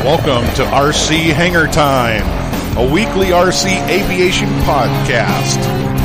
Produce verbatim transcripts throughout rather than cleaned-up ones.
Welcome to R C Hangar Time, a weekly R C aviation podcast.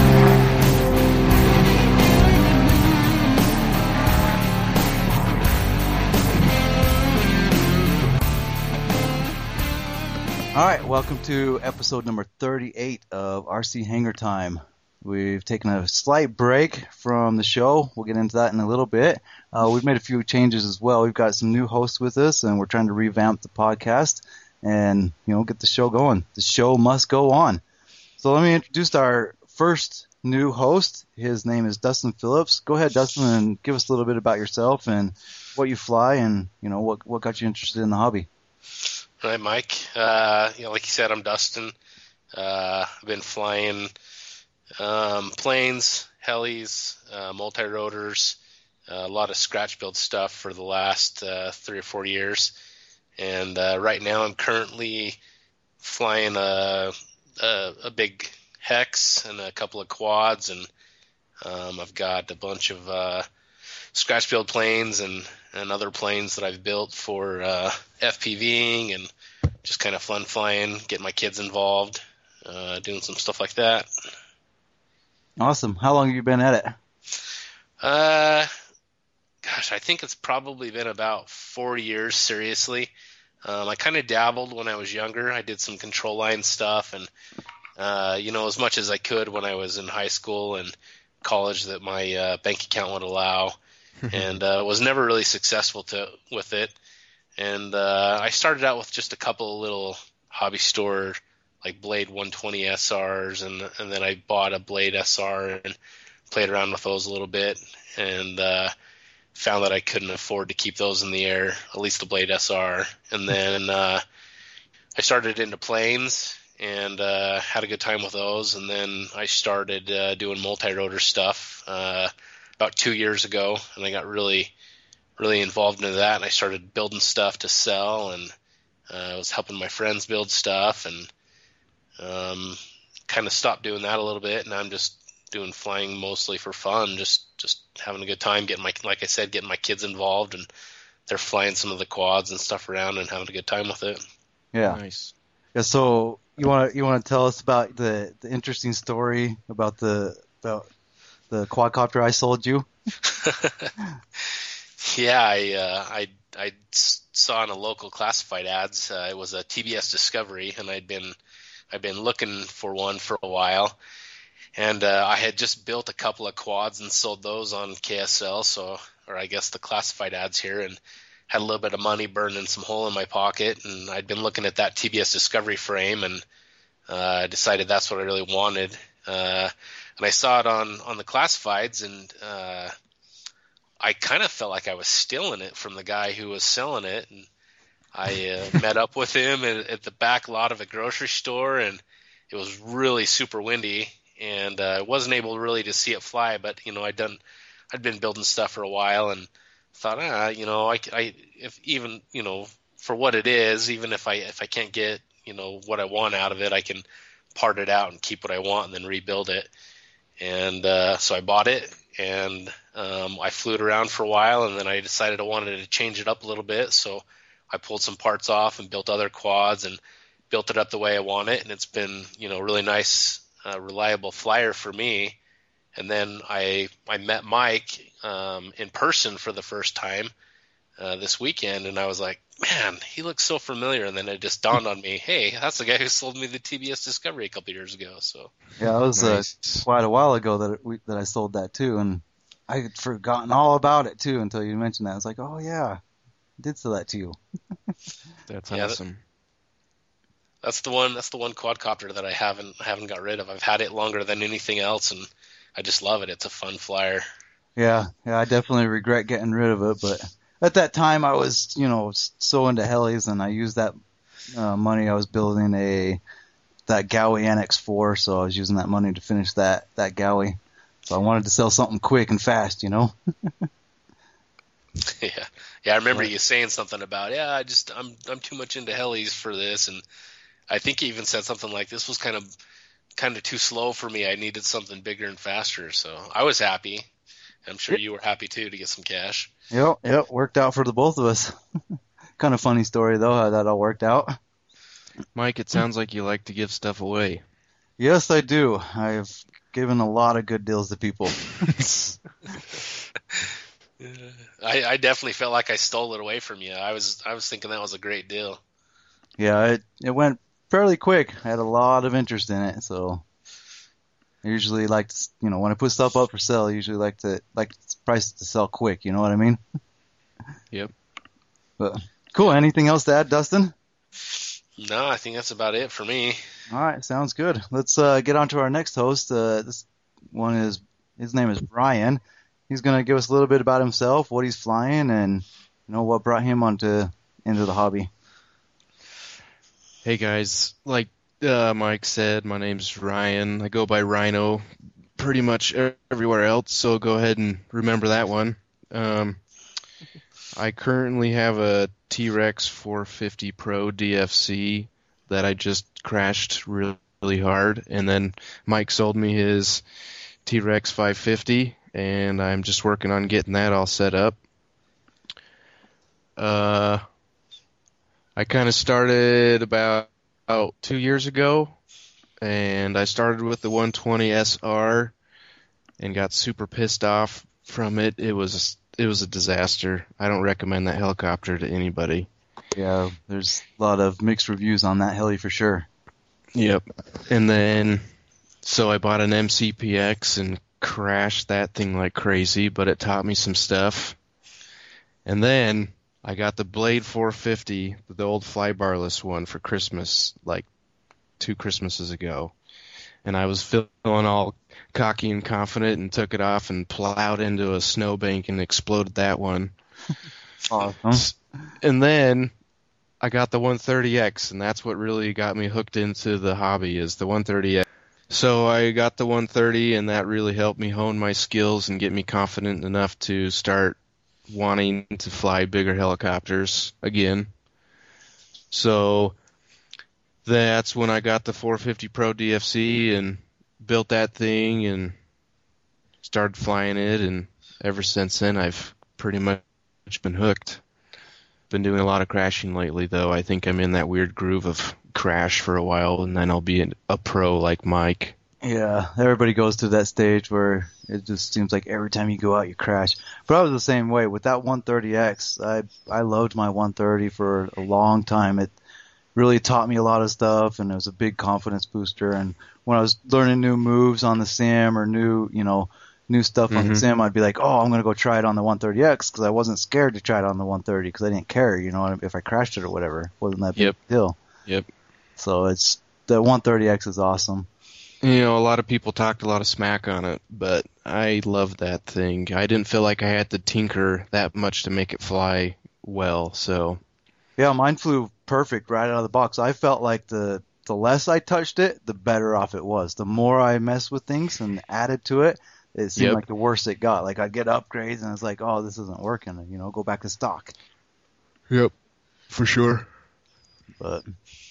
All right, welcome to episode number thirty-eight of R C Hangar Time. We've taken a slight break from the show. We'll get into that in a little bit. Uh, we've made a few changes as well. We've got some new hosts with us, and we're trying to revamp the podcast and, you know, get the show going. The show must go on. So let me introduce our first new host. His name is Dustin Phillips. Go ahead, Dustin, and give us a little bit about yourself and what you fly and, you know, what what got you interested in the hobby. Hi, Mike. Uh, you know, like you said, I'm Dustin. Uh, I've been flying um, planes, helis, uh, multi-rotors, uh, a lot of scratch build stuff for the last uh, three or four years. And uh, right now I'm currently flying a, a, a big Hex and a couple of quads, and um, I've got a bunch of uh, scratch build planes and, and other planes that I've built for uh, FPVing and just kind of fun flying, getting my kids involved, uh, doing some stuff like that. Awesome. How long have you been at it? Uh, gosh, I think it's probably been about four years, seriously. Um, I kind of dabbled when I was younger. I did some control line stuff and, uh, you know, as much as I could when I was in high school and college that my uh, bank account would allow, and uh, was never really successful to with it. And uh, I started out with just a couple of little hobby store, like Blade one twenty S Rs, and and then I bought a Blade S R and played around with those a little bit, and uh, found that I couldn't afford to keep those in the air, at least the Blade S R. And then uh, I started into planes and uh, had a good time with those. And then I started uh, doing multi-rotor stuff uh, about two years ago, and I got really, really involved into that. And I started building stuff to sell, and uh, I was helping my friends build stuff, and um, kind of stopped doing that a little bit. And I'm just doing flying mostly for fun, just just having a good time, getting my, like I said, getting my kids involved, and they're flying some of the quads and stuff around and having a good time with it. Yeah. Nice. Yeah. So you want to you want to tell us about the, the interesting story about the about the quadcopter I sold you? Yeah, I uh, I I saw in a local classified ads. Uh, it was a T B S Discovery, and I'd been I'd been looking for one for a while. And uh, I had just built a couple of quads and sold those on K S L, so or I guess the classified ads here, and had a little bit of money burning some hole in my pocket. And I'd been looking at that T B S Discovery frame, and uh, decided that's what I really wanted. Uh, and I saw it on, on the classifieds, and uh, I kind of felt like I was stealing it from the guy who was selling it. And I uh, met up with him at, at the back lot of a grocery store, and it was really super windy. And I uh, wasn't able really to see it fly, but, you know, I'd done, I'd been building stuff for a while, and thought, ah, you know, I, I, if even, you know, for what it is, even if I, if I can't get, you know, what I want out of it, I can part it out and keep what I want and then rebuild it. And, uh, so I bought it, and, um, I flew it around for a while, and then I decided I wanted to change it up a little bit. So I pulled some parts off and built other quads and built it up the way I want it. And it's been, you know, really nice, a reliable flyer for me. And then I I met Mike um, in person for the first time uh, this weekend, and I was like, man, he looks so familiar. And then it just dawned on me, hey, that's the guy who sold me the T B S Discovery a couple years ago. So yeah, it was nice. uh, quite a while ago that it, we, that I sold that too, and I had forgotten all about it too until you mentioned that. I was like, oh yeah, I did sell that to you. That's Yeah, awesome. That's the one. That's the one quadcopter that I haven't haven't got rid of. I've had it longer than anything else, and I just love it. It's a fun flyer. Yeah, yeah, I definitely regret getting rid of it, but at that time I was, you know, so into helis, and I used that uh, money. I was building a that Gaui N X four, so I was using that money to finish that that Gaui. So I wanted to sell something quick and fast, you know. yeah, yeah. I remember you saying something about, yeah, I just I'm I'm too much into helis for this, and I think he even said something like, this was kind of kind of too slow for me. I needed something bigger and faster. So I was happy. I'm sure you were happy too to get some cash. Yep, yep, worked out for the both of us. kind of funny story though how that all worked out. Mike, it sounds like you like to give stuff away. Yes, I do. I've given a lot of good deals to people. I, I definitely felt like I stole it away from you. I was I was thinking that was a great deal. Yeah, it it went fairly quick. I had a lot of interest in it, so I usually like to, you know, when I put stuff up for sale, I usually like to like price to sell quick. You know what I mean? Yep. But cool. Anything else to add, Dustin? No, I think that's about it for me. All right, sounds good. Let's uh, get on to our next host. Uh, this one is his name is Brian. He's gonna give us a little bit about himself, what he's flying, and you know what brought him onto into the hobby. Hey guys, like uh, Mike said, my name's Ryan. I go by Rhino pretty much everywhere else, so go ahead and remember that one. Um, I currently have a T-Rex four fifty Pro D F C that I just crashed really, really hard, and then Mike sold me his T-Rex five fifty, and I'm just working on getting that all set up. Uh, I kind of started about, about two years ago, and I started with the one twenty S R and got super pissed off from it. It was it was a disaster. I don't recommend that helicopter to anybody. Yeah, there's a lot of mixed reviews on that heli for sure. Yep. And then, so I bought an M C P X and crashed that thing like crazy, but it taught me some stuff. And then I got the Blade four fifty, the old flybarless one, for Christmas, like two Christmases ago. And I was feeling all cocky and confident and took it off and plowed into a snowbank and exploded that one. Awesome. And then I got the one thirty X, and that's what really got me hooked into the hobby, is the one thirty X. So I got the one thirty, and that really helped me hone my skills and get me confident enough to start wanting to fly bigger helicopters again. So that's when I got the four fifty Pro D F C and built that thing and started flying it, and ever since then I've pretty much been hooked. Been doing a lot of crashing lately, though. I think I'm in that weird groove of crash for a while, and then I'll be an, a pro like Mike. Yeah, everybody goes through that stage where it just seems like every time you go out, you crash. But I was the same way with that one thirty X. I I loved my one thirty for a long time. It really taught me a lot of stuff, and it was a big confidence booster. And when I was learning new moves on the sim or new, you know, new stuff on Mm-hmm. the sim, I'd be like, oh, I'm going to go try it on the one thirty X because I wasn't scared to try it on the one thirty because I didn't care, you know, if I crashed it or whatever. It wasn't that big Yep. deal. Yep. So it's the one thirty X is awesome. You know, a lot of people talked a lot of smack on it, but I loved that thing. I didn't feel like I had to tinker that much to make it fly well, so. Yeah, mine flew perfect right out of the box. I felt like the the less I touched it, the better off it was. The more I messed with things and added to it, it seemed Yep. like the worse it got. Like I'd get upgrades and it's like, oh, this isn't working. You know, go back to stock. Yep, for sure. But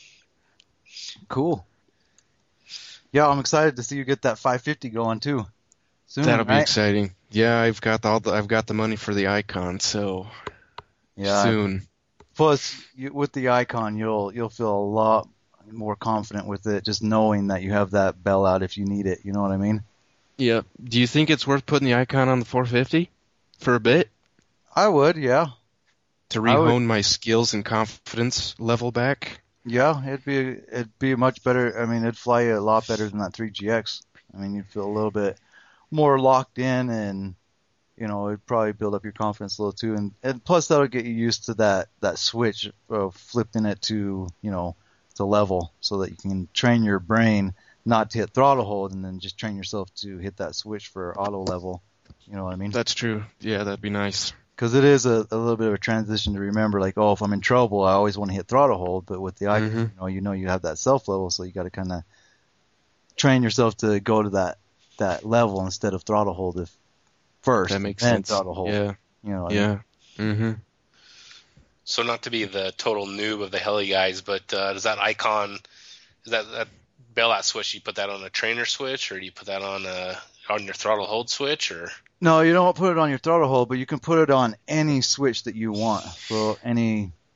cool. Yeah, I'm excited to see you get that five fifty going too. Soon, That'll be right? exciting. Yeah, I've got all the I've got the money for the Icon, so Yeah. soon. Plus, you, with the Icon, you'll you'll feel a lot more confident with it, just knowing that you have that bell out if you need it. You know what I mean? Yeah. Do you think it's worth putting the Icon on the four fifty for a bit I would, yeah. to I would- re-hone my skills and confidence level back? Yeah, it'd be it'd be much better. I mean, it'd fly you a lot better than that three G X. I mean, you'd feel a little bit more locked in, and you know, it'd probably build up your confidence a little too. And, and plus, that'll get you used to that that switch of flipping it to you know to level, so that you can train your brain not to hit throttle hold, and then just train yourself to hit that switch for auto level. You know what I mean? That's true. Yeah, that'd be nice. Because it is a, a little bit of a transition to remember, like, oh, if I'm in trouble, I always want to hit throttle hold. But with the Icon, Mhm. you know, you know you have that self level, so you got to kind of train yourself to go to that that level instead of throttle hold if first, That makes then sense. throttle hold. Yeah. You know. what I mean? Yeah. Mm-hmm. So not to be the total noob of the heli guys, but uh, does that Icon, is that that bailout switch? You put that on a trainer switch, or do you put that on a on your throttle hold switch, or? No, you don't put it on your throttle hold, but you can put it on any switch that you want. So any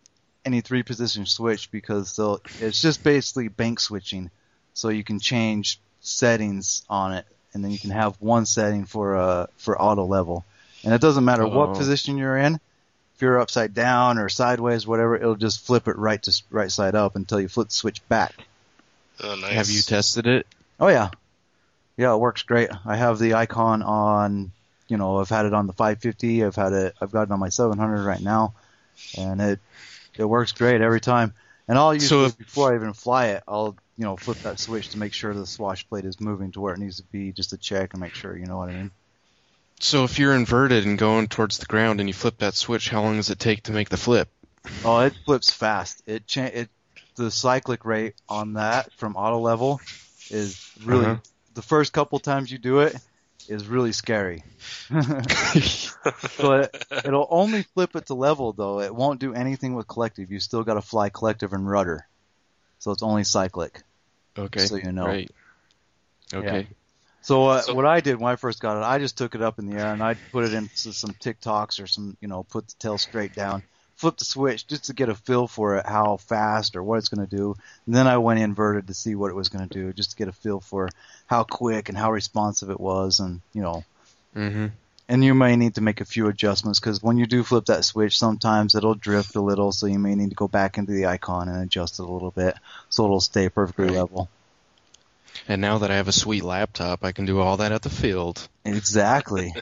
any three position switch because they'll, it's just basically bank switching. So you can change settings on it, and then you can have one setting for uh for auto level. And it doesn't matter Oh. what position you're in. If you're upside down or sideways, whatever, it'll just flip it right to right side up until you flip the switch back. Oh, nice. Have you tested it? Oh yeah, yeah, it works great. I have the icon on, you know, I've had it on the five fifty. I've had it, I've got it on my seven hundred right now, and it it works great every time. And I'll usually So if- before I even fly it, I'll you know flip that switch to make sure the swash plate is moving to where it needs to be, just to check and make sure. You know what I mean? So if you're inverted and going towards the ground and you flip that switch, how long does it take to make the flip? Oh, it flips fast. It cha- it the cyclic rate on that from auto level is really Uh-huh. the first couple times you do it is really scary. But it'll only flip it to level though. It won't do anything with collective. You still got to fly collective and rudder. So it's only cyclic. Okay. So you know. Right. Okay. Yeah. So, uh, So- what I did when I first got it, I just took it up in the air and I put it into some TikToks or some, you know, put the tail straight down, flip the switch just to get a feel for it, how fast or what it's going to do. And then I went inverted to see what it was going to do, just to get a feel for how quick and how responsive it was, and you know. Mm-hmm. And you may need to make a few adjustments because when you do flip that switch, sometimes it'll drift a little, so you may need to go back into the icon and adjust it a little bit so it'll stay perfectly Right. level. And now that I have a sweet laptop, I can do all that at the field. Exactly.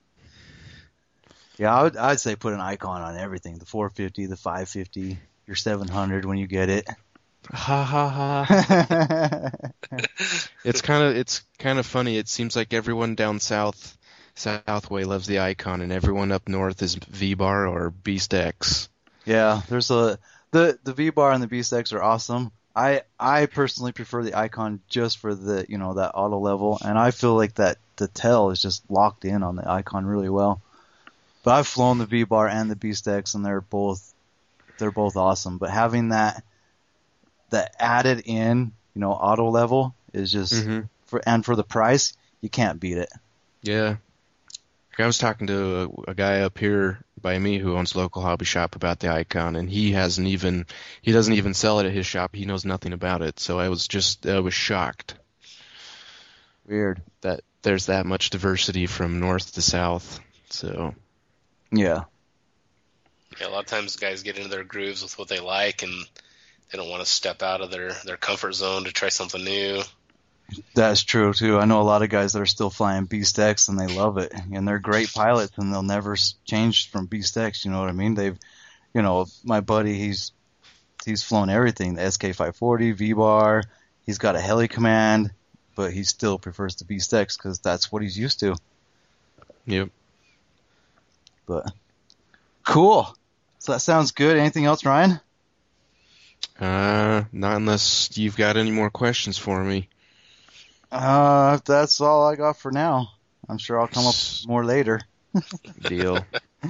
Yeah, I would, I'd say put an icon on everything. The four fifty, the five fifty, your seven hundred when you get it. Ha ha ha. It's kind of it's kind of funny. It seems like everyone down south, Southway loves the icon, and everyone up north is V-Bar or Beast X. Yeah, there's a the the V-Bar and the Beast X are awesome. I I personally prefer the icon just for the, you know, that auto level, and I feel like that the tail is just locked in on the icon really well. But I've flown the V-Bar and the Beast X, and they're both they're both awesome. But having that that added in, you know, auto level is just Mm-hmm. for and for the price, you can't beat it. Yeah. I was talking to a, a guy up here by me who owns a local hobby shop about the icon, and he hasn't even he doesn't even sell it at his shop. He knows nothing about it. So I was just I was shocked Weird. that there's that much diversity from north to south. So Yeah. Yeah, a lot of times guys get into their grooves with what they like, and they don't want to step out of their, their comfort zone to try something new. That's true too. I know a lot of guys that are still flying Beast X and they love it, and they're great pilots, and they'll never s- change from Beast X. You know what I mean? They've, you know, my buddy, he's he's flown everything: the S K five forty, V-Bar. He's got a heli command, but he still prefers the Beast X because that's what he's used to. yep. But cool. So that sounds good. Anything else, Ryan? Uh, not unless you've got any more questions for me. Uh, that's all I got for now. I'm sure I'll come up with more later. Deal.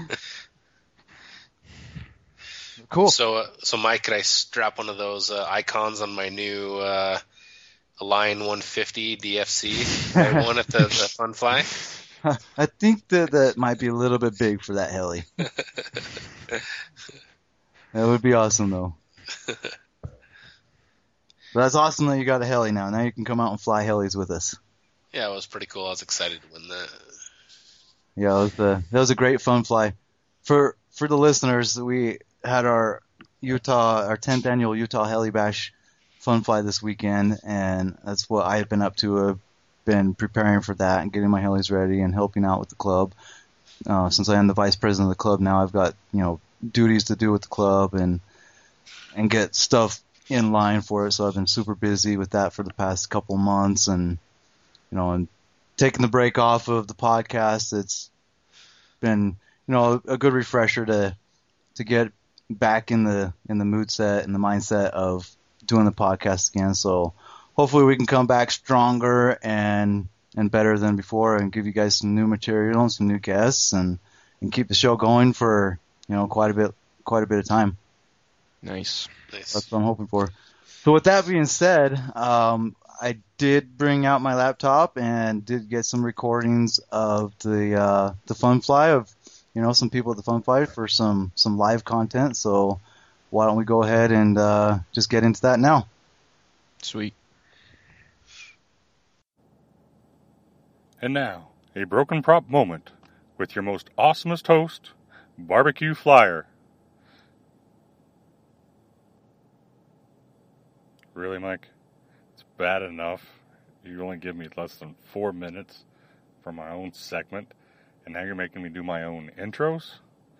Cool. So, uh, so Mike, could I strap one of those uh, icons on my new uh, Align one fifty D F C I won at the, the Fun Fly? I think that that might be a little bit big for that heli. That would be awesome, though. But that's awesome that you got a heli now. Now you can come out and fly helis with us. Yeah, it was pretty cool. I was excited to win that. Yeah, it was a, that was a great fun fly. For for the listeners, we had our Utah, our tenth annual Utah Heli Bash fun fly this weekend, and that's what I have been up to. I've been preparing for that and getting my helis ready and helping out with the club. Uh, since I am the vice president of the club now, I've got, you know, duties to do with the club and and get stuff in line for it. So I've been super busy with that for the past couple months, and you know, and taking the break off of the podcast. It's been, you know, a good refresher to to get back in the in the mood set and the mindset of doing the podcast again. So hopefully we can come back stronger and and better than before, and give you guys some new material and some new guests, and and keep the show going for, you know, quite a bit quite a bit of time. Nice. Nice. That's what I'm hoping for. So with that being said, um, I did bring out my laptop and did get some recordings of the uh, the Fun Fly, of, you know, some people at the Fun Fly for some some live content. So why don't we go ahead and uh, just get into that now? Sweet. And now, a broken prop moment with your most awesomest host, Barbecue Flyer. Really, Mike? It's bad enough you only give me less than four minutes for my own segment, and now you're making me do my own intros?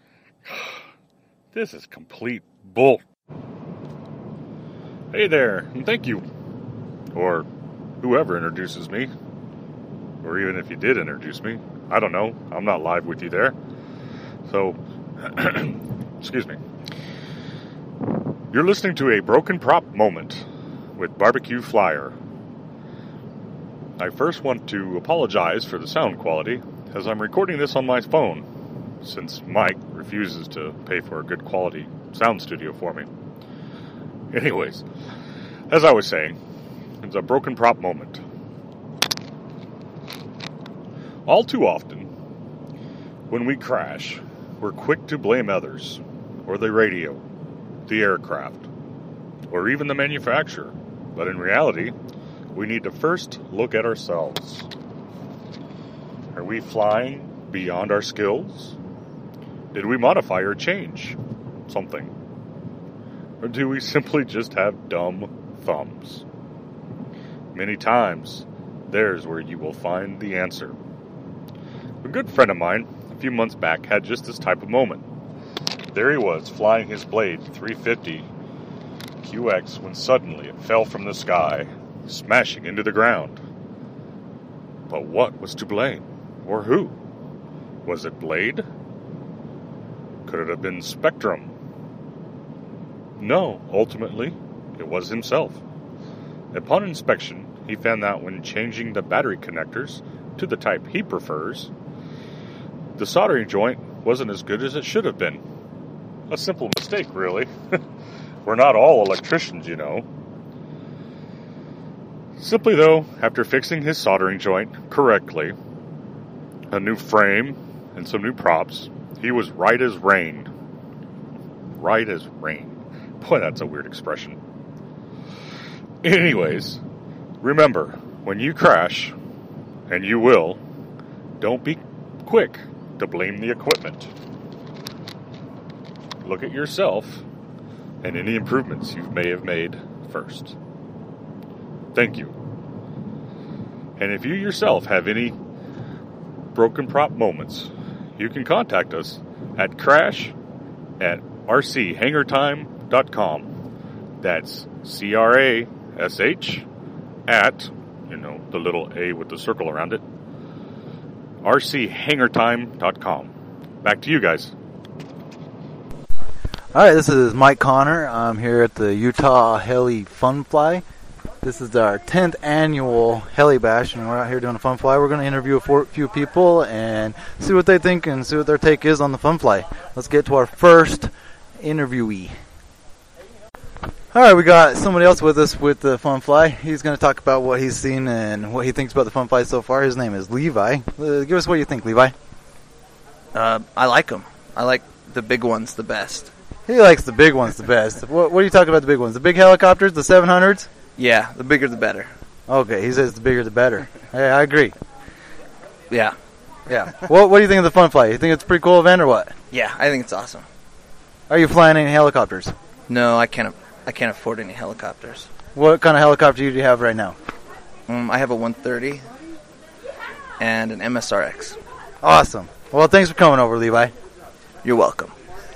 This is complete bull. Hey there, and thank you. Or whoever introduces me. Or even if you did introduce me. I don't know. I'm not live with you there. So, excuse me. You're listening to a broken prop moment with Barbecue Flyer. I first want to apologize for the sound quality, as I'm recording this on my phone, since Mike refuses to pay for a good quality sound studio for me. Anyways, as I was saying, it's a broken prop moment. All too often, when we crash, we're quick to blame others, or the radio, the aircraft, or even the manufacturer. But in reality, we need to first look at ourselves. Are we flying beyond our skills? Did we modify or change something? Or do we simply just have dumb thumbs? Many times, there's where you will find the answer. A good friend of mine, a few months back, had just this type of moment. There he was, flying his Blade three fifty Q X, when suddenly it fell from the sky, smashing into the ground. But what was to blame? Or who? Was it Blade? Could it have been Spectrum? No, ultimately, it was himself. Upon inspection, he found that when changing the battery connectors to the type he prefers, the soldering joint wasn't as good as it should have been. A simple mistake, really. We're not all electricians, you know. Simply, though, after fixing his soldering joint correctly, a new frame, and some new props, he was right as rain. Right as rain. Boy, that's a weird expression. Anyways, remember, when you crash, and you will, don't be quick to blame the equipment. Look at yourself and any improvements you may have made first. Thank you. And if you yourself have any broken prop moments, you can contact us at crash at r c hanger time dot com. That's C R A S H at, you know, the little A with the circle around it, r c hanger time dot com. Back to you guys. All right, this is Mike Connor. I'm here at the Utah Heli Fun Fly. This is our tenth annual Heli Bash, and we're out here doing a Fun Fly. We're going to interview a few people and see what they think and see what their take is on the Fun Fly. Let's get to our first interviewee. All right, we got somebody else with us with the Fun Fly. He's going to talk about what he's seen and what he thinks about the Fun Fly so far. His name is Levi. Uh, give us what you think, Levi. Uh, I like them. I like the big ones the best. He likes the big ones the best. What, what are you talking about the big ones? The big helicopters, the seven hundreds? Yeah, the bigger the better. Okay, he says the bigger the better. Hey, I agree. Yeah. Yeah. what What do you think of the Fun Fly? You think it's a pretty cool event or what? Yeah, I think it's awesome. Are you flying any helicopters? No, I can't. I can't afford any helicopters. What kind of helicopter do you have right now? Um, I have a one thirty and an M S R X. Awesome. Well, thanks for coming over, Levi. You're welcome.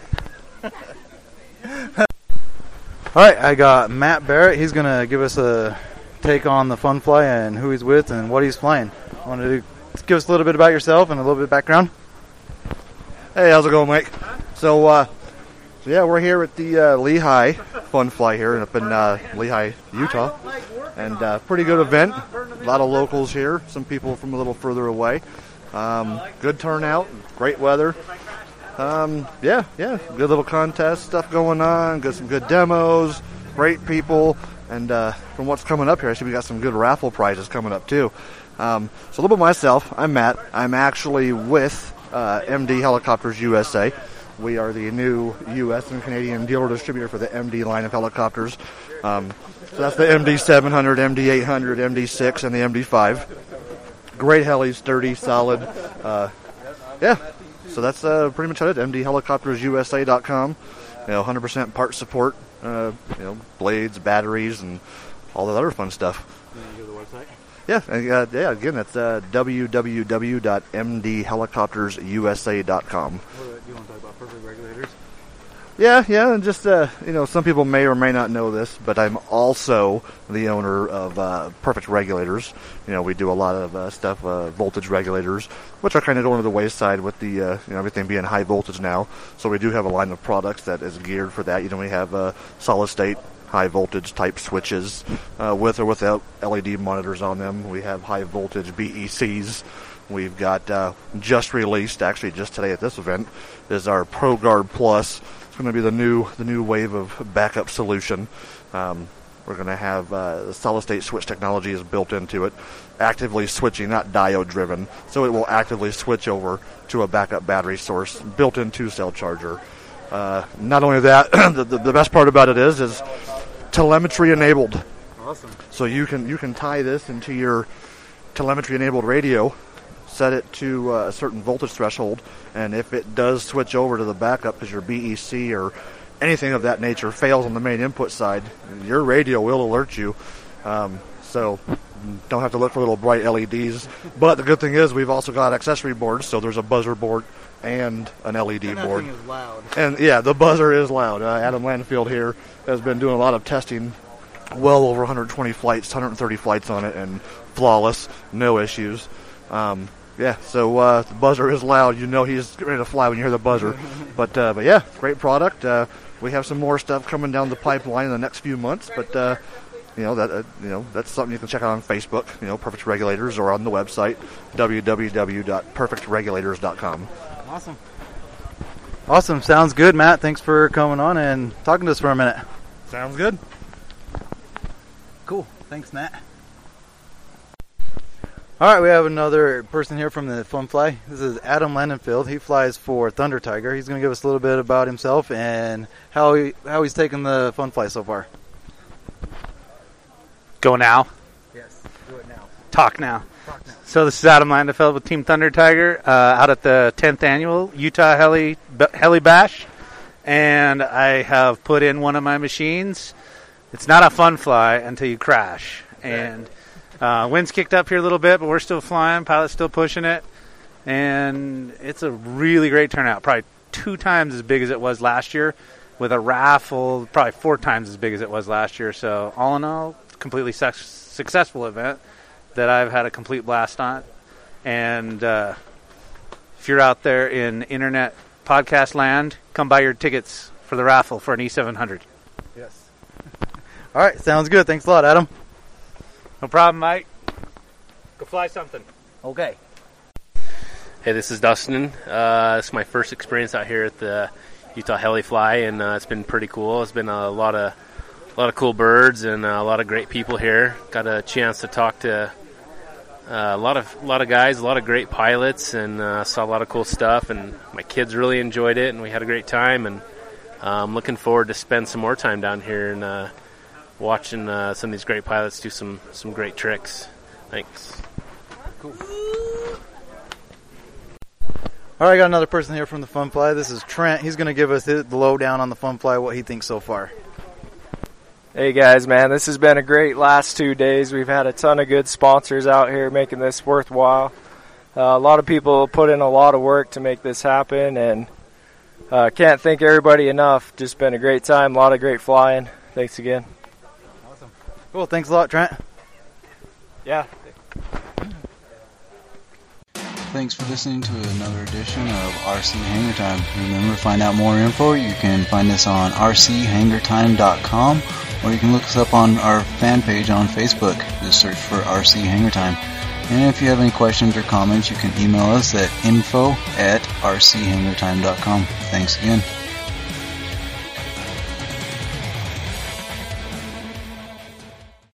All right, I got Matt Barrett. He's going to give us a take on the Fun Fly and who he's with and what he's flying. Want to give us a little bit about yourself and a little bit of background? Hey, how's it going, Mike? So, uh, so yeah, we're here at the uh, Lehigh Fun Fly here up in uh, Lehigh, Utah. And uh, pretty good event. A lot of locals here, some people from a little further away. Um, good turnout, great weather. Um, yeah, yeah, good little contest stuff going on, got some good demos, great people, and uh, from what's coming up here, actually we got some good raffle prizes coming up too. Um, so a little bit myself, I'm Matt. I'm actually with uh, M D Helicopters U S A. we are the new U S and Canadian dealer distributor for the M D line of helicopters. Um, so that's the M D seven hundred, M D eight hundred, M D six, and the M D five. Great heli, sturdy, solid. Uh, yeah, so that's uh, pretty much it. M D helicopters U S A dot com. You know, one hundred percent part support. Uh, you know, blades, batteries, and all that other fun stuff. Can you go to the website? Yeah, uh, yeah. Again, that's uh, w w w dot m d helicopters u s a dot com. What, do you want to talk about Perfect Regulators? Yeah, yeah, and just, uh, you know, some people may or may not know this, but I'm also the owner of uh, Perfect Regulators. You know, we do a lot of uh, stuff, uh, voltage regulators, which are kind of going to the wayside with the, uh, you know, everything being high voltage now. So we do have a line of products that is geared for that. You know, we have uh, solid state, high voltage type switches uh, with or without L E D monitors on them. We have high voltage B E Cs. We've got uh, just released, actually just today at this event, is our ProGuard Plus. It's going to be the new the new wave of backup solution. Um, we're going to have uh, the solid state switch technology is built into it, actively switching, not diode driven. So it will actively switch over to a backup battery source built into cell charger. Uh, not only that, the, the, the best part about it is is telemetry enabled. Awesome. So you can you can tie this into your telemetry enabled radio, set it to uh, a certain voltage threshold, and if it does switch over to the backup because your B E C or anything of that nature fails on the main input side, your radio will alert you. Um, so don't have to look for little bright L E Ds. But the good thing is we've also got accessory boards, so there's a buzzer board and an L E D and that board. thing is loud. And yeah, the buzzer is loud. Uh, Adam Landfield here has been doing a lot of testing, well over one hundred twenty flights, one hundred thirty flights on it, and flawless, no issues. Um, Yeah, so uh, the buzzer is loud. You know he's ready to fly when you hear the buzzer. but uh, but yeah, great product. Uh, we have some more stuff coming down the pipeline in the next few months. But uh, you know that uh, you know that's something you can check out on Facebook. You know, Perfect Regulators, or on the website w w w dot perfect regulators dot com. Awesome. Awesome. Sounds good, Matt. Thanks for coming on and talking to us for a minute. Sounds good. Cool. Thanks, Matt. All right, we have another person here from the Fun Fly. This is Adam Landenfield. He flies for Thunder Tiger. He's going to give us a little bit about himself and how he how he's taken the Fun Fly so far. Go now. Yes, do it now. Talk now. Talk now. So this is Adam Landenfeld with Team Thunder Tiger uh, out at the tenth annual Utah Heli Heli Bash, and I have put in one of my machines. It's not a fun fly until you crash, and uh, wind's kicked up here a little bit, but we're still flying. Pilot's still pushing it, and it's a really great turnout. Probably two times as big as it was last year, with a raffle probably four times as big as it was last year. So all in all, completely su- successful event that I've had a complete blast on. And uh, if you're out there in internet podcast land, come buy your tickets for the raffle for an E seven hundred. Yes. All right, sounds good. Thanks a lot, Adam. No problem, Mike. Go fly something. Okay. Hey, this is Dustin. Uh, it's my first experience out here at the Utah Heli Fly, and uh, it's been pretty cool. It's been a lot of a lot of cool birds and uh, a lot of great people here. Got a chance to talk to uh, a lot of a lot of guys, a lot of great pilots, and uh, saw a lot of cool stuff. And my kids really enjoyed it, and we had a great time. And uh, I'm looking forward to spend some more time down here and uh, watching uh, some of these great pilots do some some great tricks. Thanks. Cool. All right, I got another person here from the Fun Fly. This is Trent. He's going to give us the lowdown on the Fun Fly, what he thinks so far. Hey guys, man, this has been a great last two days. We've had a ton of good sponsors out here making this worthwhile. Uh, a lot of people put in a lot of work to make this happen, and uh, can't thank everybody enough. Just been a great time, a lot of great flying. Thanks again. Awesome. Cool, thanks a lot, Trent. Yeah. Thanks for listening to another edition of R C Hangar Time. Remember, to find out more info, you can find us on r c hangar time dot com, or you can look us up on our fan page on Facebook. Just search for R C Hangar Time. And if you have any questions or comments, you can email us at info at r c hangar time dot com. Thanks again.